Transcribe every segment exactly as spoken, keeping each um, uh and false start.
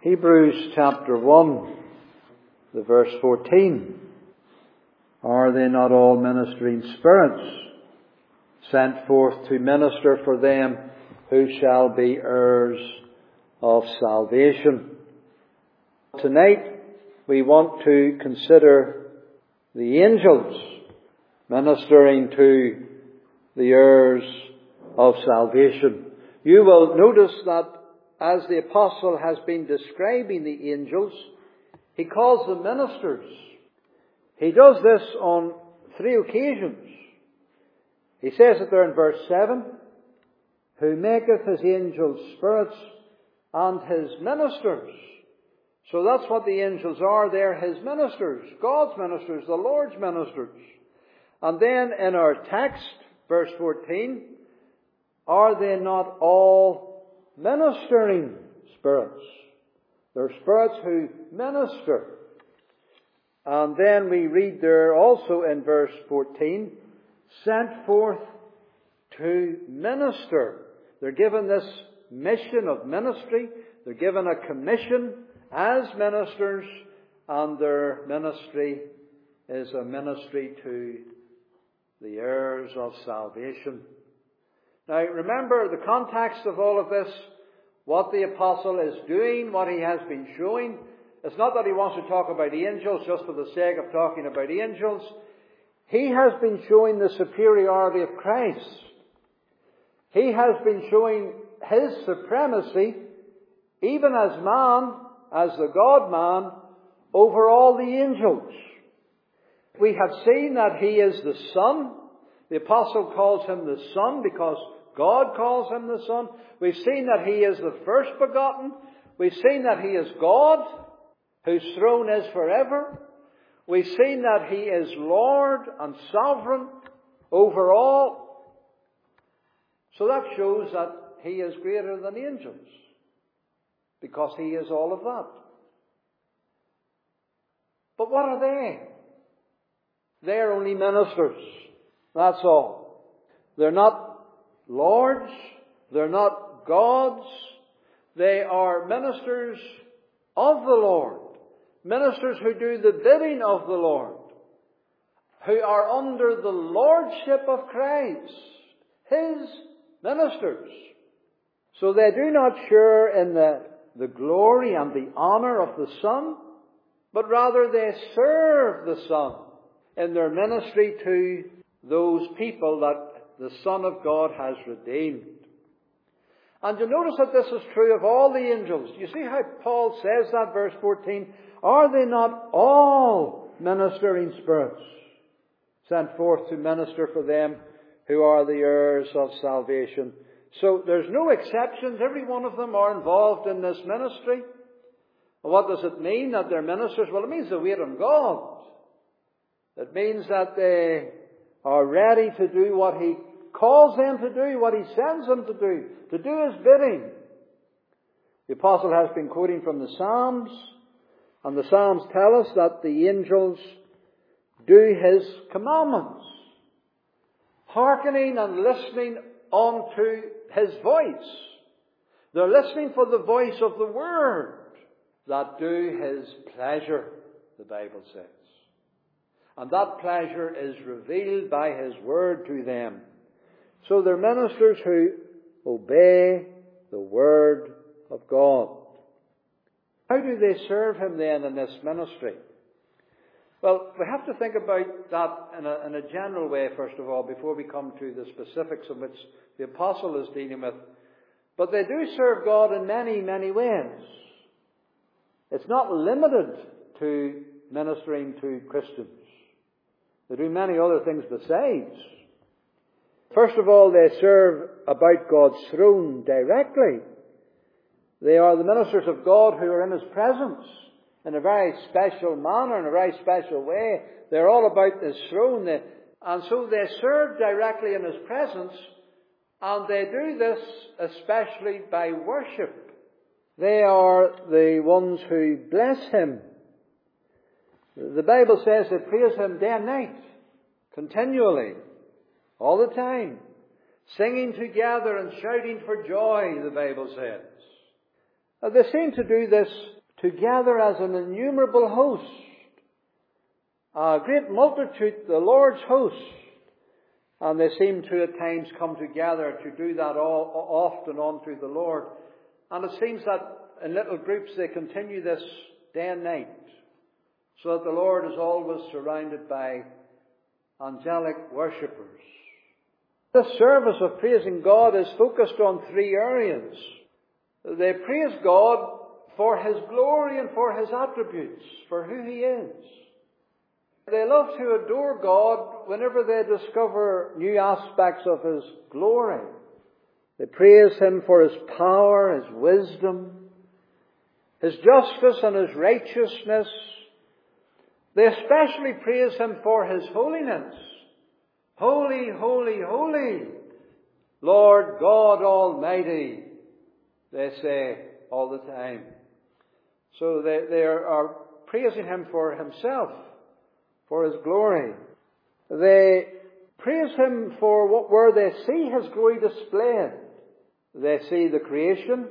Hebrews chapter one, the verse fourteen. Are they not all ministering spirits, sent forth to minister for them who shall be heirs of salvation? Tonight we want to consider the angels ministering to the heirs of salvation. You will notice that as the apostle has been describing the angels, he calls them ministers. He does this on three occasions. He says it there in verse seven, who maketh his angels spirits and his ministers. So that's what the angels are. They're his ministers, God's ministers, the Lord's ministers. And then in our text, verse fourteen, are they not all ministering spirits? They're spirits who minister. And then we read there also in verse fourteen, sent forth to minister. They're given this mission of ministry. They're given a commission as ministers, and their ministry is a ministry to the heirs of salvation. Now remember the context of all of this, what the apostle is doing, what he has been showing. It's not that he wants to talk about angels just for the sake of talking about angels. He has been showing the superiority of Christ. He has been showing his supremacy, even as man, as the God-man, over all the angels. We have seen that he is the Son. The apostle calls him the Son because God calls him the Son. We've seen that he is the first begotten. We've seen that he is God, whose throne is forever. We've seen that he is Lord and sovereign over all. So that shows that he is greater than angels, because he is all of that. But what are they? They're only ministers. That's all. They're not lords. They're not gods. They are ministers of the Lord. Ministers who do the bidding of the Lord. Who are under the lordship of Christ. His ministers. So they do not share in the, the glory and the honor of the Son, but rather they serve the Son in their ministry to those people that the Son of God has redeemed. And you notice that this is true of all the angels. You see how Paul says that, verse fourteen, are they not all ministering spirits, sent forth to minister for them who are the heirs of salvation? So there's no exceptions. Every one of them are involved in this ministry. What does it mean that they're ministers? Well, it means they wait on God. It means that they are ready to do what he calls them to do, what he sends them to do, to do his bidding. The apostle has been quoting from the Psalms, and the Psalms tell us that the angels do his commandments, hearkening and listening unto his voice. They're listening for the voice of the Word that do his pleasure, the Bible says. And that pleasure is revealed by his Word to them. So they're ministers who obey the Word of God. How do they serve him then in this ministry? Well, we have to think about that in a, in a general way, first of all, before we come to the specifics of which the apostle is dealing with. But they do serve God in many, many ways. It's not limited to ministering to Christians. They do many other things besides. First of all, they serve about God's throne directly. They are the ministers of God who are in his presence in a very special manner, in a very special way. They're all about his throne. They, and so they serve directly in his presence, and they do this especially by worship. They are the ones who bless him. The Bible says they praise him day and night, continually, all the time, singing together and shouting for joy, the Bible says. Uh, they seem to do this together as an innumerable host. A great multitude, the Lord's host. And they seem to at times come together to do that all, often unto the Lord. And it seems that in little groups they continue this day and night. So that the Lord is always surrounded by angelic worshippers. This service of praising God is focused on three areas. They praise God for His glory and for His attributes, for who He is. They love to adore God whenever they discover new aspects of His glory. They praise Him for His power, His wisdom, His justice and His righteousness. They especially praise Him for His holiness. Holy, holy, holy, Lord God Almighty, they say all the time. So they, they are, are praising Him for Himself, for His glory. They praise Him for what, where they see His glory displayed. They see the creation,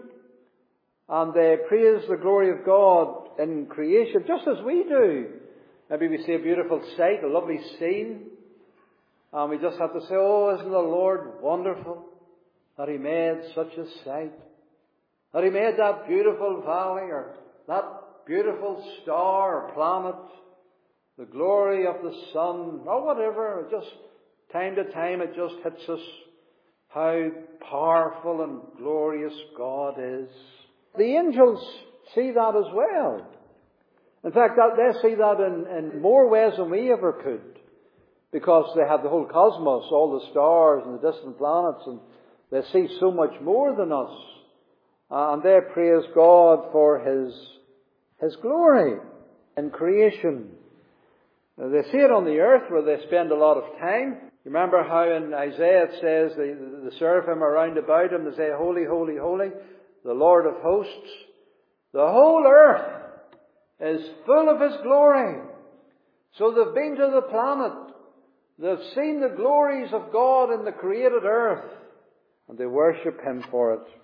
and they praise the glory of God in creation, just as we do. Maybe we see a beautiful sight, a lovely scene, and we just have to say, oh, isn't the Lord wonderful that He made such a sight? That He made that beautiful valley or that beautiful star or planet, the glory of the sun or whatever. Just time to time it just hits us how powerful and glorious God is. The angels see that as well. In fact, that, they see that in, in more ways than we ever could. Because they have the whole cosmos, all the stars and the distant planets, and they see so much more than us. Uh, and they praise God for His, His glory in creation. Now, they see it on the earth where they spend a lot of time. You remember how in Isaiah it says the, the seraphim are round about Him. They say, holy, holy, holy, the Lord of hosts. The whole earth is full of His glory. So they've been to the planet. They've seen the glories of God in the created earth. And they worship Him for it.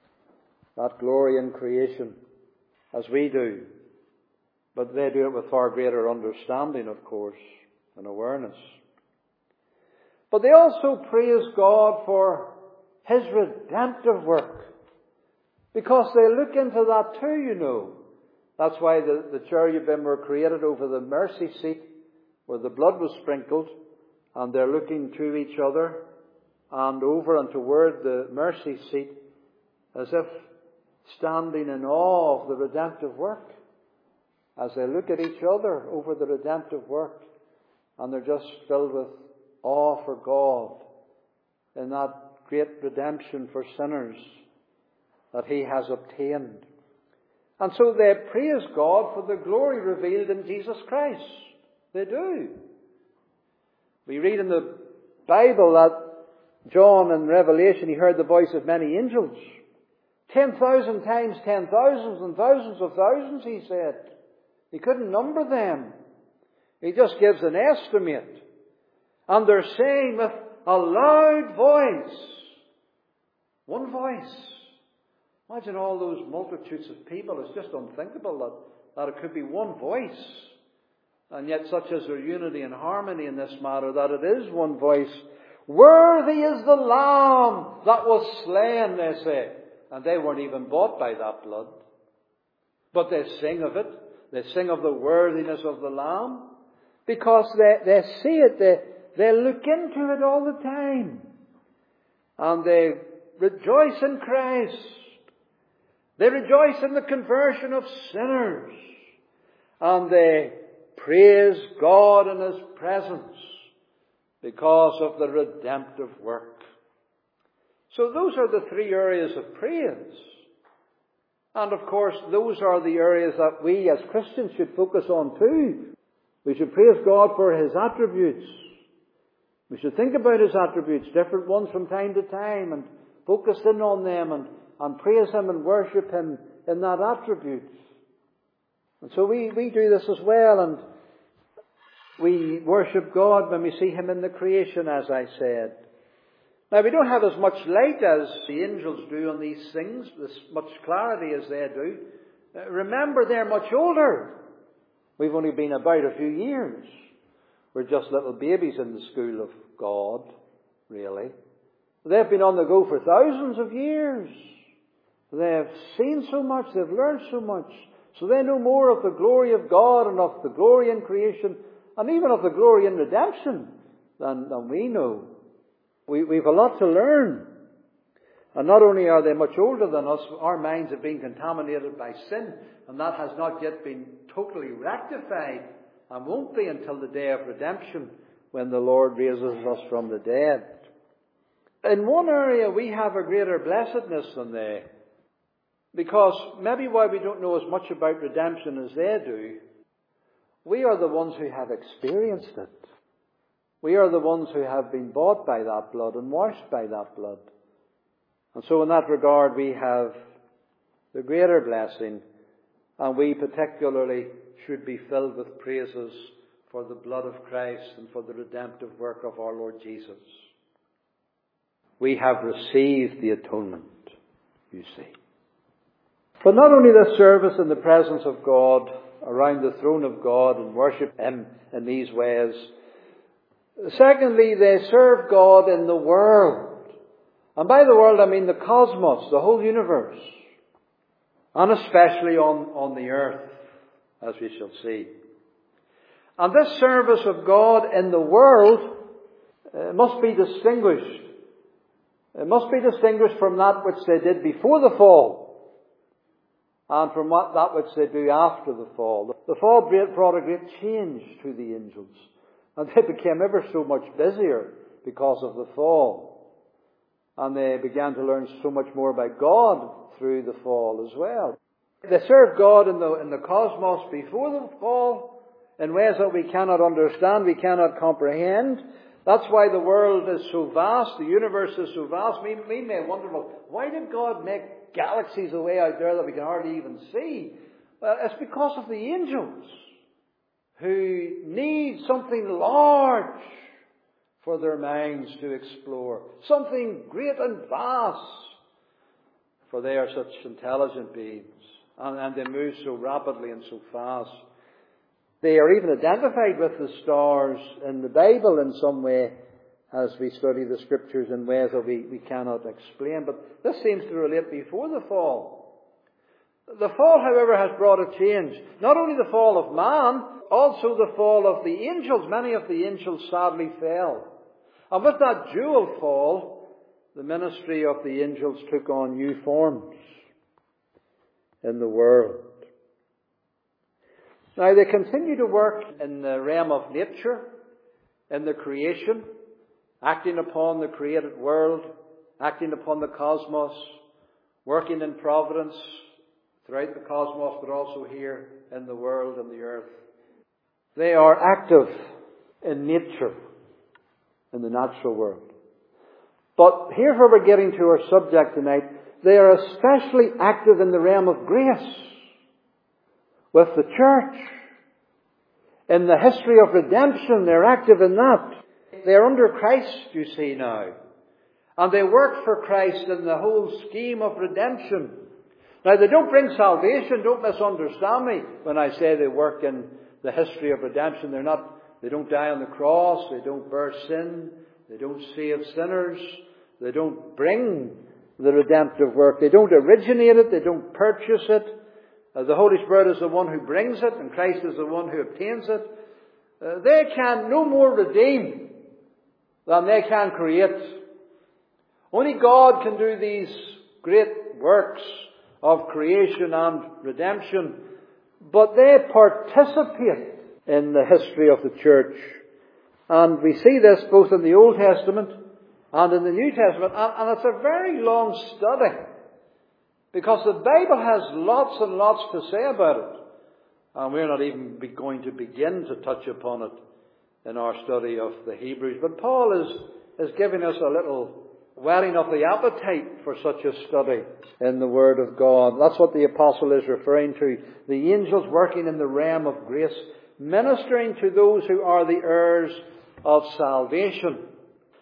That glory in creation, as we do. But they do it with far greater understanding, of course, and awareness. But they also praise God for His redemptive work. Because they look into that too, you know. That's why the, the cherubim were created over the mercy seat, where the blood was sprinkled, and they're looking to each other, and over and toward the mercy seat, as if standing in awe of the redemptive work. As they look at each other over the redemptive work, and they're just filled with awe for God in that great redemption for sinners that He has obtained. And so they praise God for the glory revealed in Jesus Christ. They do. We read in the Bible that John in Revelation, he heard the voice of many angels. Ten thousand times ten thousands and thousands of thousands, he said. He couldn't number them. He just gives an estimate. And they're saying with a loud voice, one voice. Imagine all those multitudes of people. It's just unthinkable that, that it could be one voice. And yet such is their unity and harmony in this matter, that it is one voice. Worthy is the Lamb that was slain, they say. And they weren't even bought by that blood. But they sing of it. They sing of the worthiness of the Lamb. Because they, they see it. They, they look into it all the time. And they rejoice in Christ. They rejoice in the conversion of sinners. And they praise God in His presence because of the redemptive work. So those are the three areas of praise. And of course, those are the areas that we as Christians should focus on too. We should praise God for His attributes. We should think about His attributes, different ones from time to time, and focus in on them and, and praise Him and worship Him in that attribute. And so we, we do this as well, and we worship God when we see Him in the creation, as I said. Now, we don't have as much light as the angels do on these things, as much clarity as they do. Uh, remember, they're much older. We've only been about a few years. We're just little babies in the school of God, really. They've been on the go for thousands of years. They've seen so much, they've learned so much. So they know more of the glory of God and of the glory in creation, and even of the glory in redemption than, than we know. We, we've a lot to learn. And not only are they much older than us, our minds have been contaminated by sin, and that has not yet been totally rectified, and won't be until the day of redemption, when the Lord raises us from the dead. In one area we have a greater blessedness than they, because maybe why we don't know as much about redemption as they do, we are the ones who have experienced it. We are the ones who have been bought by that blood and washed by that blood. And so in that regard we have the greater blessing, and we particularly should be filled with praises for the blood of Christ and for the redemptive work of our Lord Jesus. We have received the atonement, you see. For not only the service in the presence of God, around the throne of God and worship Him in these ways, secondly, they serve God in the world. And by the world I mean the cosmos, the whole universe. And especially on, on the earth, as we shall see. And this service of God in the world uh, must be distinguished. It must be distinguished from that which they did before the fall, and from what, that which they do after the fall. The fall brought a great change to the angels, and they became ever so much busier because of the fall. And they began to learn so much more about God through the fall as well. They served God in the, in the cosmos before the fall in ways that we cannot understand, we cannot comprehend. That's why the world is so vast, the universe is so vast. We, we may wonder, well, why did God make galaxies away out there that we can hardly even see? Well, it's because of the angels, who need something large for their minds to explore. Something great and vast, for they are such intelligent beings, and, and they move so rapidly and so fast. They are even identified with the stars in the Bible in some way, as we study the Scriptures in ways that we, we cannot explain. But this seems to relate before the fall. The fall, however, has brought a change. Not only the fall of man, also the fall of the angels. Many of the angels sadly fell. And with that dual fall, the ministry of the angels took on new forms in the world. Now, they continue to work in the realm of nature, in the creation, acting upon the created world, acting upon the cosmos, working in providence throughout the cosmos, but also here in the world and the earth. They are active in nature, in the natural world. But here's where we're getting to our subject tonight. They are especially active in the realm of grace, with the church. In the history of redemption, they're active in that. They're under Christ, you see now. And they work for Christ in the whole scheme of redemption. Now, they don't bring salvation, don't misunderstand me when I say they work in the history of redemption. They're not, they don't die on the cross, they don't bear sin, they don't save sinners, they don't bring the redemptive work, they don't originate it, they don't purchase it. Uh, the Holy Spirit is the one who brings it, and Christ is the one who obtains it. Uh, they can no more redeem than they can create. Only God can do these great works of creation and redemption, but they participate in the history of the church. And we see this both in the Old Testament and in the New Testament, and, and it's a very long study, because the Bible has lots and lots to say about it. And we're not even be going to begin to touch upon it in our study of the Hebrews. But Paul is, is giving us a little whetting of the appetite for such a study in the Word of God. That's what the apostle is referring to. The angels working in the realm of grace, ministering to those who are the heirs of salvation.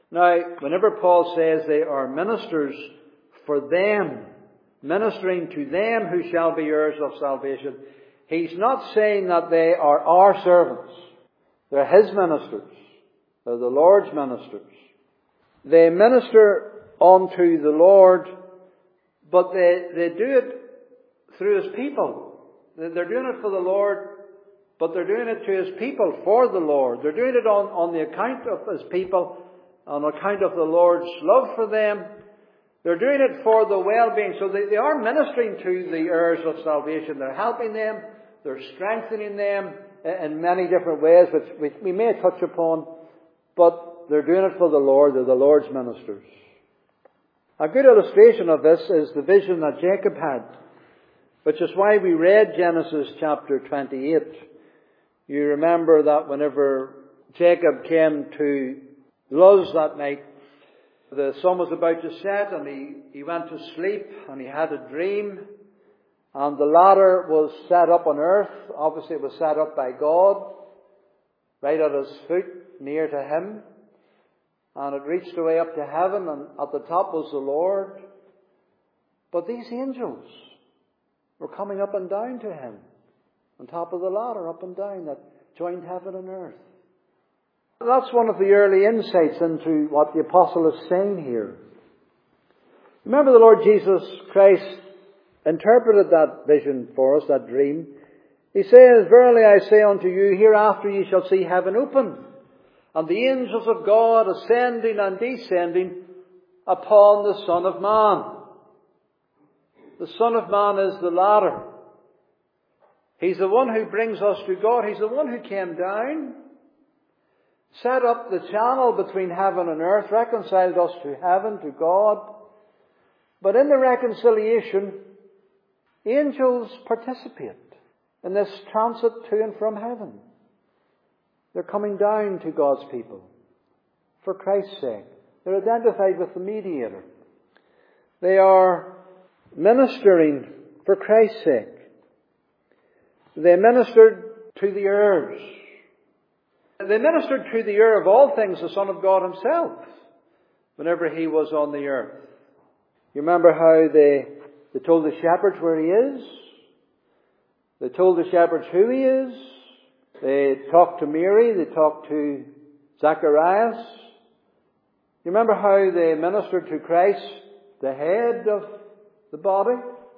Now, whenever Paul says they are ministers for them, ministering to them who shall be heirs of salvation, he's not saying that they are our servants. They're His ministers. They're the Lord's ministers. They minister unto the Lord, but they, they do it through His people. They're doing it for the Lord, but they're doing it to His people for the Lord. They're doing it on, on the account of His people, on account of the Lord's love for them. They're doing it for the well-being. So they, they are ministering to the heirs of salvation. They're helping them. They're strengthening them in many different ways, which, which we may touch upon. But they're doing it for the Lord. They're the Lord's ministers. A good illustration of this is the vision that Jacob had, which is why we read Genesis chapter twenty-eight. You remember that whenever Jacob came to Luz that night, the sun was about to set and he, he went to sleep and he had a dream, and the ladder was set up on earth. Obviously it was set up by God, right at his foot, near to him. And it reached away up to heaven, and at the top was the Lord. But these angels were coming up and down to him, on top of the ladder, up and down, that joined heaven and earth. That's one of the early insights into what the apostle is saying here. Remember, the Lord Jesus Christ interpreted that vision for us, that dream. He says, "Verily I say unto you, hereafter ye shall see heaven open, and the angels of God ascending and descending upon the Son of Man." The Son of Man is the ladder. He's the one who brings us to God. He's the one who came down, set up the channel between heaven and earth, reconciled us to heaven, to God. But in the reconciliation, angels participate in this transit to and from heaven. They're coming down to God's people for Christ's sake. They're identified with the mediator. They are ministering for Christ's sake. They ministered to the heirs. They ministered to the heir of all things, the Son of God Himself, whenever He was on the earth. You remember how they, they told the shepherds where He is? They told the shepherds who He is. They talked to Mary. They talked to Zacharias. You remember how they ministered to Christ, the head of the body,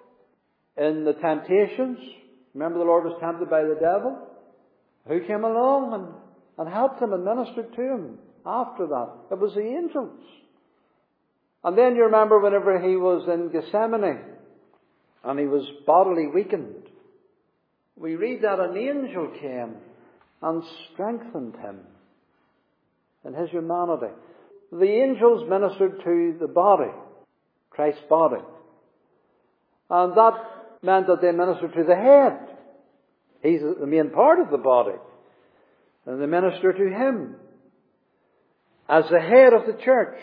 in the temptations? Remember, the Lord was tempted by the devil. Who came along and, and helped Him and ministered to Him after that? It was the angels. And then you remember whenever He was in Gethsemane and He was bodily weakened, we read that an angel came and strengthened Him in His humanity. The angels ministered to the body, Christ's body. And that meant that they ministered to the head. He's the main part of the body. And they minister to Him as the head of the church.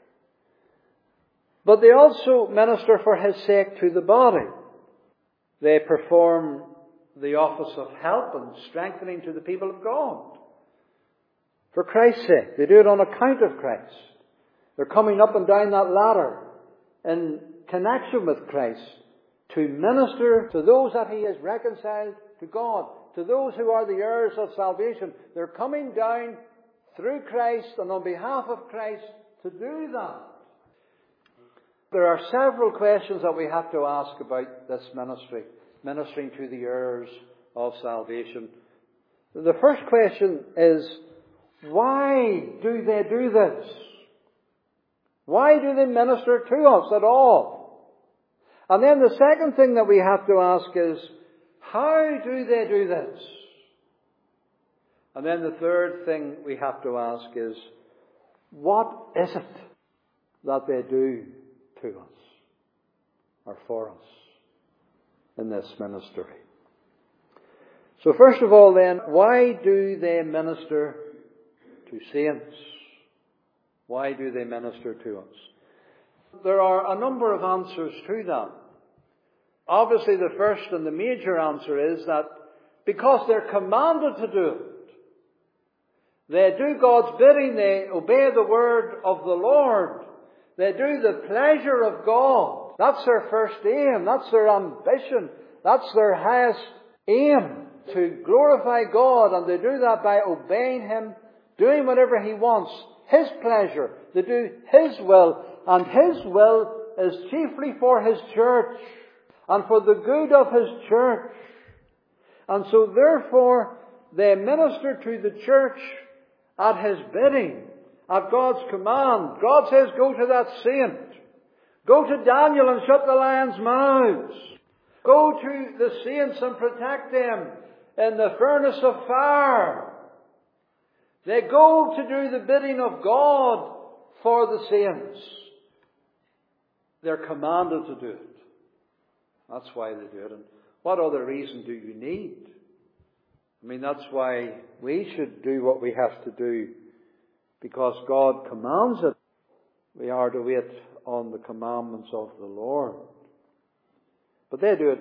But they also minister for His sake to the body. They perform the office of help and strengthening to the people of God. For Christ's sake. They do it on account of Christ. They're coming up and down that ladder in connection with Christ to minister to those that He has reconciled to God, to those who are the heirs of salvation. They're coming down through Christ and on behalf of Christ to do that. There are several questions that we have to ask about this ministry, ministering to the heirs of salvation. The first question is, why do they do this? Why do they minister to us at all? And then the second thing that we have to ask is, how do they do this? And then the third thing we have to ask is, what is it that they do to us or for us in this ministry? So first of all then, why do they minister to saints? Why do they minister to us? There are a number of answers to that. Obviously, the first and the major answer is that because they're commanded to do it. They do God's bidding. They obey the word of the Lord. They do the pleasure of God. That's their first aim. That's their ambition. That's their highest aim, to glorify God. And they do that by obeying Him, doing whatever He wants, His pleasure. They do His will. And His will is chiefly for His church and for the good of His church. And so therefore they minister to the church at His bidding, at God's command. God says, go to that saint. Go to Daniel and shut the lions' mouths. Go to the saints and protect them in the furnace of fire. They go to do the bidding of God for the saints. They're commanded to do it. That's why they do it. And what other reason do you need? I mean, that's why we should do what we have to do, because God commands it. We are to wait on the commandments of the Lord. But they do it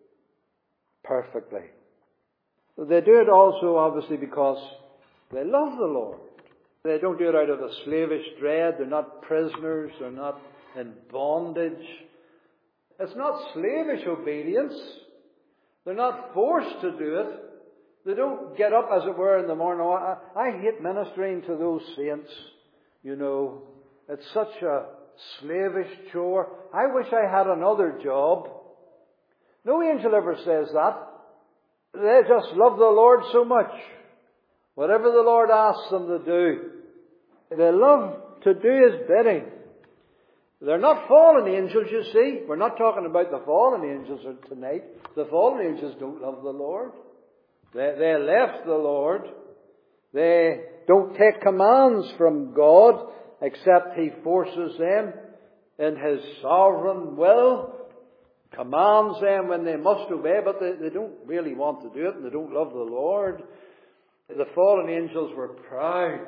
perfectly. They do it also, obviously, because they love the Lord. They don't do it out of a slavish dread. They're not prisoners. They're not in bondage. It's not slavish obedience. They're not forced to do it. They don't get up, as it were, in the morning. Oh, I, I hate ministering to those saints. You know, it's such a slavish chore. I wish I had another job. No angel ever says that. They just love the Lord so much. Whatever the Lord asks them to do, they love to do His bidding. They're not fallen angels, you see. We're not talking about the fallen angels tonight. The fallen angels don't love the Lord. They, they left the Lord. They don't take commands from God except He forces them in His sovereign will. Commands them when they must obey, but they, they don't really want to do it, and they don't love the Lord. The fallen angels were proud.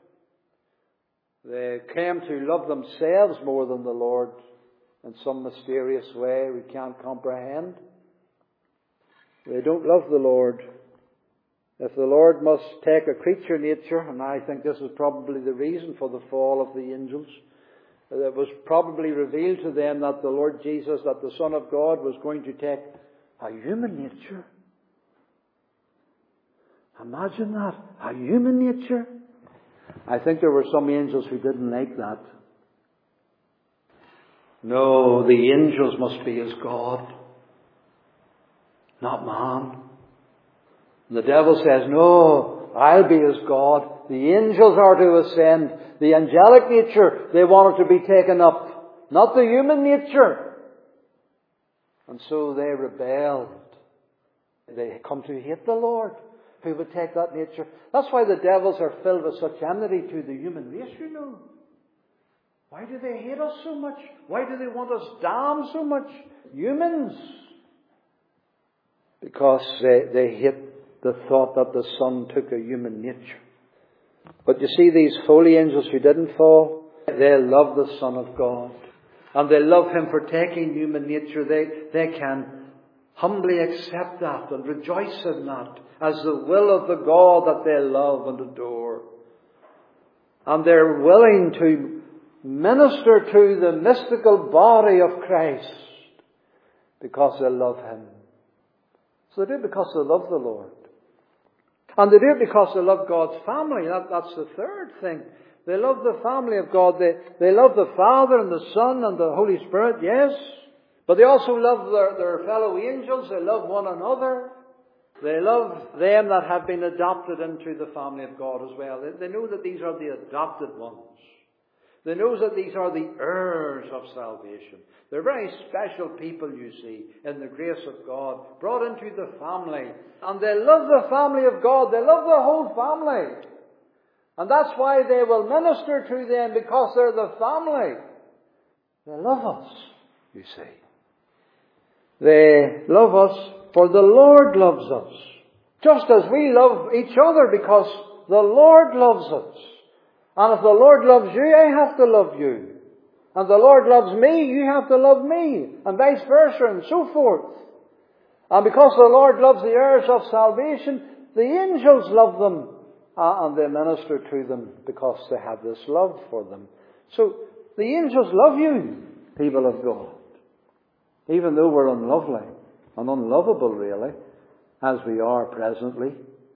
They came to love themselves more than the Lord in some mysterious way we can't comprehend. They don't love the Lord. If the Lord must take a creature nature, and I think this is probably the reason for the fall of the angels, it was probably revealed to them that the Lord Jesus, that the Son of God, was going to take a human nature. Imagine that. A human nature. I think there were some angels who didn't like that. No, the angels must be as God, not man. And the devil says, no, I'll be as God. The angels are to ascend. The angelic nature, they wanted to be taken up, not the human nature. And so they rebelled. They come to hate the Lord, who would take that nature. That's why the devils are filled with such enmity to the human race, you know. Why do they hate us so much? Why do they want us damned so much? Humans. Because they, they hate the thought that the Son took a human nature. But you see, these holy angels who didn't fall, they love the Son of God. And they love Him for taking human nature. They, they can humbly accept that and rejoice in that as the will of the God that they love and adore. And they're willing to minister to the mystical body of Christ because they love Him. So they do it because they love the Lord. And they do it because they love God's family. That, that's the third thing. They love the family of God. They, they love the Father and the Son and the Holy Spirit, yes. But they also love their, their fellow angels. They love one another. They love them that have been adopted into the family of God as well. They, they know that these are the adopted ones. They know that these are the heirs of salvation. They're very special people, you see, in the grace of God, brought into the family. And they love the family of God. They love the whole family. And that's why they will minister to them, because they're the family. They love us, you see. They love us for the Lord loves us. Just as we love each other because the Lord loves us. And if the Lord loves you, I have to love you. And the Lord loves me, you have to love me. And vice versa, and so forth. And because the Lord loves the heirs of salvation, the angels love them uh, and they minister to them because they have this love for them. So the angels love you, people of God, even though we're unlovely and unlovable, really, as we are presently.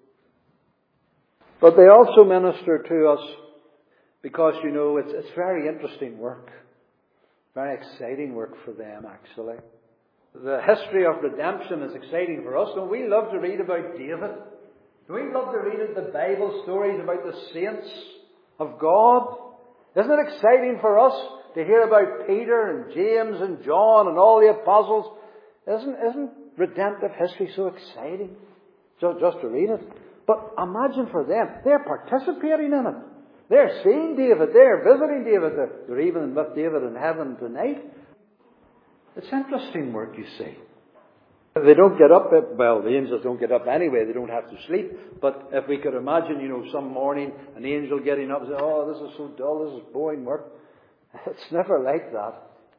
But they also minister to us because, you know, it's, it's very interesting work. Very exciting work for them, actually. The history of redemption is exciting for us. Don't we love to read about David? Do we love to read the Bible stories about the saints of God? Isn't it exciting for us to hear about Peter and James and John and all the apostles? Isn't, isn't redemptive history so exciting? Just, just to read it. But imagine for them, they're participating in it. They're seeing David. They're visiting David. They're, they're even with David in heaven tonight. It's interesting work, you see. They don't get up, well, the angels don't get up anyway. They don't have to sleep. But if we could imagine, you know, some morning an angel getting up and saying, oh, this is so dull, this is boring work. It's never like that.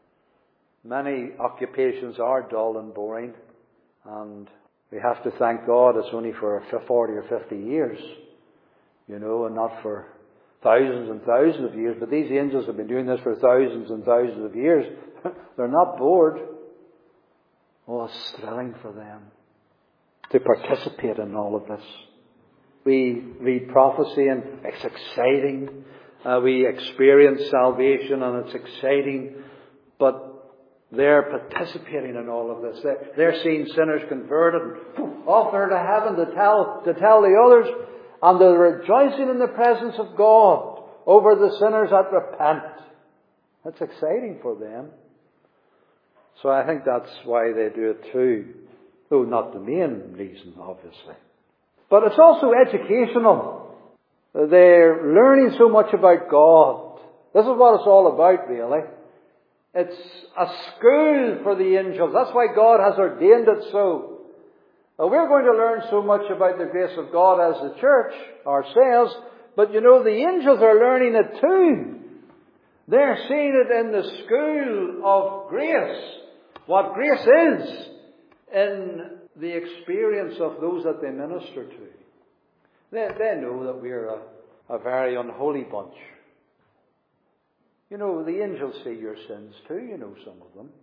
Many occupations are dull and boring. And we have to thank God it's only for forty or fifty years, you know, and not for thousands and thousands of years. But these angels have been doing this for thousands and thousands of years. They're not bored. Oh, it's thrilling for them to participate in all of this. We read prophecy and it's exciting. Uh, we experience salvation and it's exciting. But they're participating in all of this. They're, they're seeing sinners converted and off there to heaven to tell, to tell the others. And they're rejoicing in the presence of God over the sinners that repent. That's exciting for them. So I think that's why they do it too. Though not the main reason, obviously. But it's also educational. They're learning so much about God. This is what it's all about, really. It's a school for the angels. That's why God has ordained it so. Now, we're going to learn so much about the grace of God as the church ourselves, but you know, the angels are learning it too. They're seeing it in the school of grace. What grace is in the experience of those that they minister to. They, they know that we're a, a very unholy bunch. You know, the angels see your sins too, you know, some of them.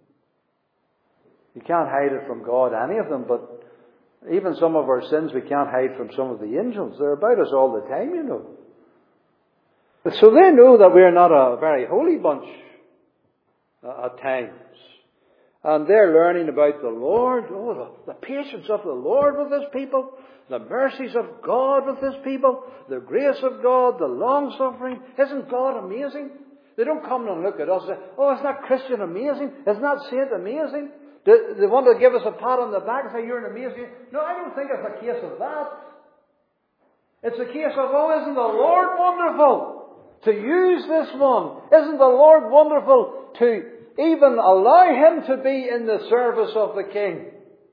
You can't hide it from God, any of them, but even some of our sins we can't hide from some of the angels. They're about us all the time, you know. So they know that we're not a very holy bunch uh, at times. And they're learning about the Lord, oh, the, the patience of the Lord with His people, the mercies of God with His people, the grace of God, the long-suffering. Isn't God amazing? They don't come and look at us and say, oh, isn't that Christian amazing? Isn't that saint amazing? They, they want to give us a pat on the back and say, you're an amazing. No, I don't think it's a case of that. It's a case of, oh, isn't the Lord wonderful to use this one? Isn't the Lord wonderful to even allow Him to be in the service of the King?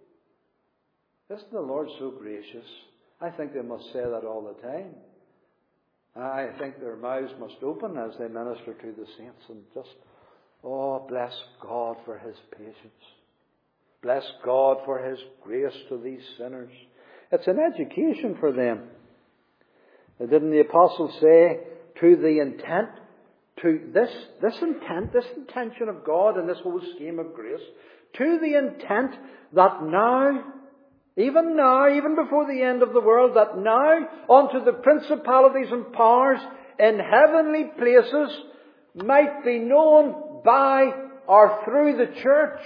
Isn't the Lord so gracious? I think they must say that all the time. I think their mouths must open as they minister to the saints and just, oh, bless God for His patience. Bless God for His grace to these sinners. It's an education for them. Didn't the apostle say, to the intent, to this, this intent, this intention of God and this whole scheme of grace, to the intent that now, even now, even before the end of the world, that now unto the principalities and powers in heavenly places might be known by or through the church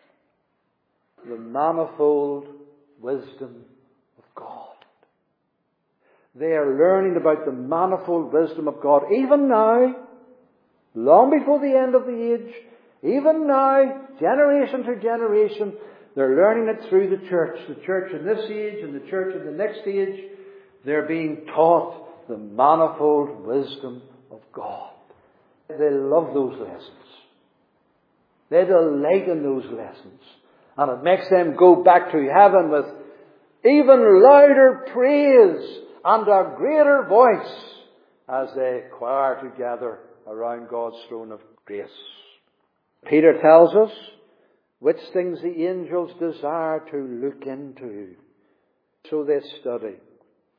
the manifold wisdom of God. They are learning about the manifold wisdom of God even now, long before the end of the age, even now, generation to generation. They're learning it through the church. The church in this age and the church in the next age. They're being taught the manifold wisdom of God. They love those lessons. They delight in those lessons. And it makes them go back to heaven with even louder praise and a greater voice as they choir together around God's throne of grace. Peter tells us which things the angels desire to look into. So they study.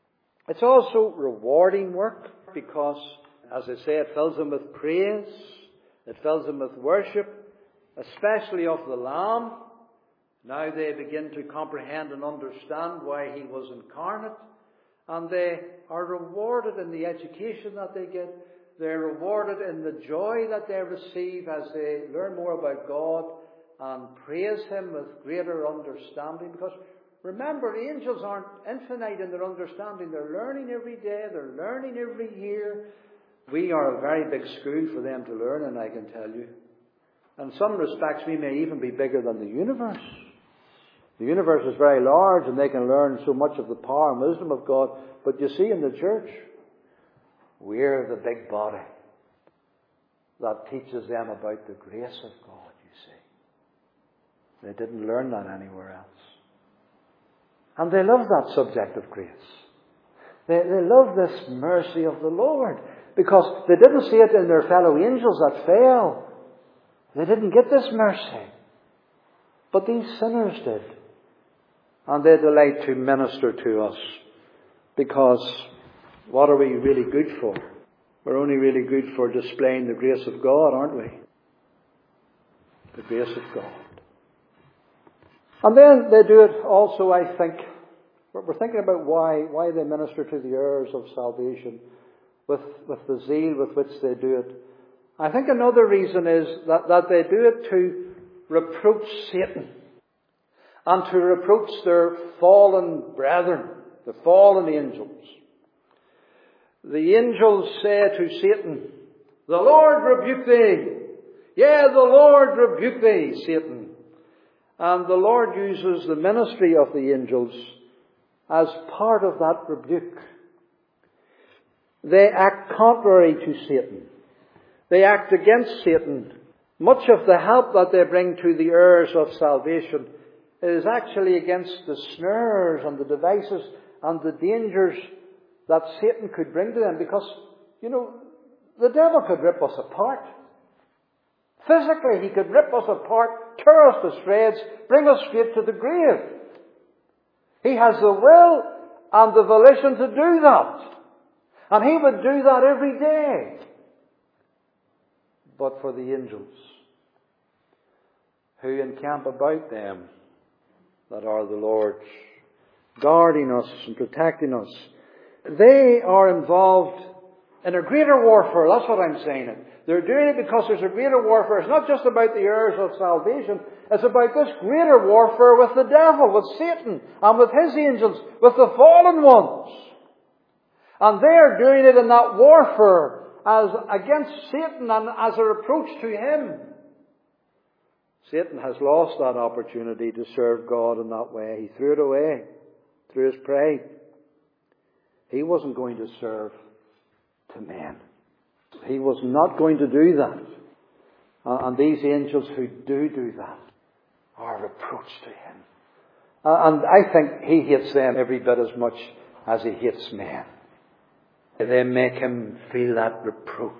It's also rewarding work because, as I say, it fills them with praise. It fills them with worship, especially of the Lamb. Now they begin to comprehend and understand why He was incarnate. And they are rewarded in the education that they get. They're rewarded in the joy that they receive as they learn more about God and praise Him with greater understanding. Because remember, angels aren't infinite in their understanding. They're learning every day. They're learning every year. We are a very big school for them to learn, and I can tell you. In some respects, we may even be bigger than the universe. The universe is very large, and they can learn so much of the power and wisdom of God. But you see, in the church, we're the big body that teaches them about the grace of God, you see. They didn't learn that anywhere else. And they love that subject of grace. They, they love this mercy of the Lord, because they didn't see it in their fellow angels that fell. They didn't get this mercy. But these sinners did. And they delight to minister to us, because what are we really good for? We're only really good for displaying the grace of God, aren't we? The grace of God. And then they do it also, I think, we're thinking about why, why they minister to the heirs of salvation with, with the zeal with which they do it. I think another reason is that, that they do it to reproach Satan and to reproach their fallen brethren, the fallen angels. The angels say to Satan, "The Lord rebuke thee. Yea, the Lord rebuke thee, Satan." And the Lord uses the ministry of the angels as part of that rebuke. They act contrary to Satan. They act against Satan. Much of the help that they bring to the heirs of salvation is actually against the snares and the devices and the dangers that Satan could bring to them. Because, you know, the devil could rip us apart. Physically, he could rip us apart, tear us to shreds, bring us straight to the grave. He has the will and the volition to do that. And he would do that every day. But for the angels who encamp about them that are the Lord's, guarding us and protecting us, they are involved in a greater warfare. That's what I'm saying. They're doing it because there's a greater warfare. It's not just about the heirs of salvation. It's about this greater warfare with the devil, with Satan, and with his angels, with the fallen ones. And they're doing it in that warfare as against Satan and as a reproach to him. Satan has lost that opportunity to serve God in that way. He threw it away through his pride. He wasn't going to serve to men. He was not going to do that. Uh, and these angels who do do that are a reproach to him. Uh, and I think he hates them every bit as much as he hates men. They make him feel that reproach.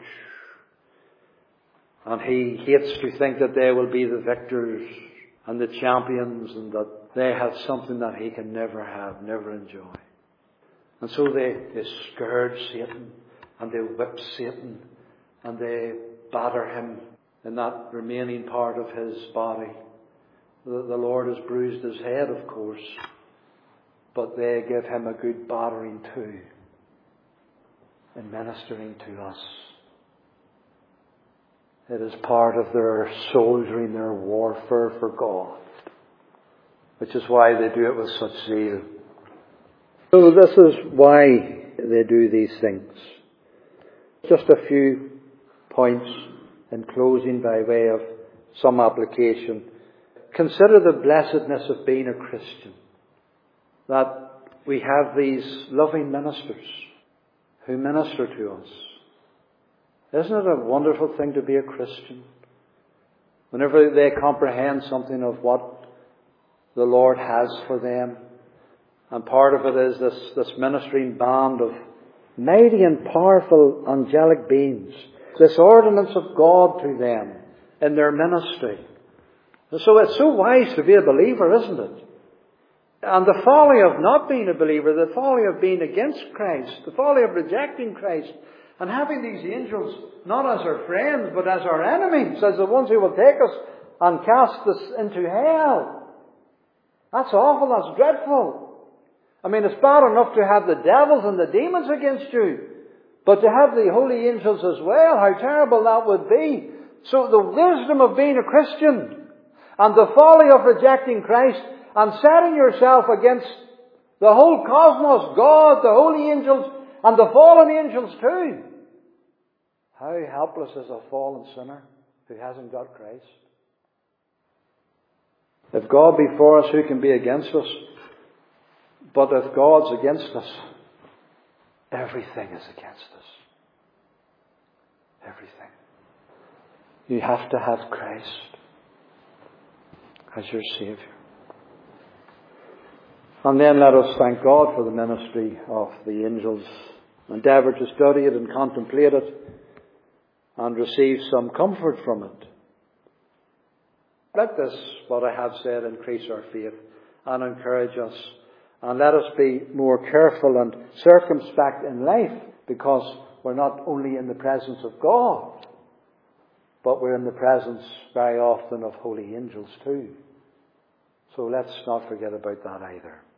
And he hates to think that they will be the victors and the champions, and that they have something that he can never have, never enjoy. And so they, they scourge Satan, and they whip Satan, and they batter him in that remaining part of his body. The, the Lord has bruised his head, of course, but they give him a good battering too in ministering to us. It is part of their soldiering, their warfare for God, which is why they do it with such zeal. So this is why they do these things. Just a few points in closing by way of some application. Consider the blessedness of being a Christian. That we have these loving ministers who minister to us. Isn't it a wonderful thing to be a Christian? Whenever they comprehend something of what the Lord has for them. And part of it is this, this ministering band of mighty and powerful angelic beings. This ordinance of God to them in their ministry. So it's so wise to be a believer, isn't it? And the folly of not being a believer, the folly of being against Christ, the folly of rejecting Christ, and having these angels not as our friends, but as our enemies, as the ones who will take us and cast us into hell. That's awful, that's dreadful. I mean, it's bad enough to have the devils and the demons against you, but to have the holy angels as well, how terrible that would be. So the wisdom of being a Christian and the folly of rejecting Christ and setting yourself against the whole cosmos, God, the holy angels, and the fallen angels too. How helpless is a fallen sinner who hasn't got Christ? If God be for us, who can be against us? But if God's against us, everything is against us. Everything. You have to have Christ as your Saviour. And then let us thank God for the ministry of the angels. Endeavour to study it and contemplate it and receive some comfort from it. Let this, what I have said, increase our faith and encourage us. And let us be more careful and circumspect in life, because we're not only in the presence of God, but we're in the presence very often of holy angels too. So let's not forget about that either.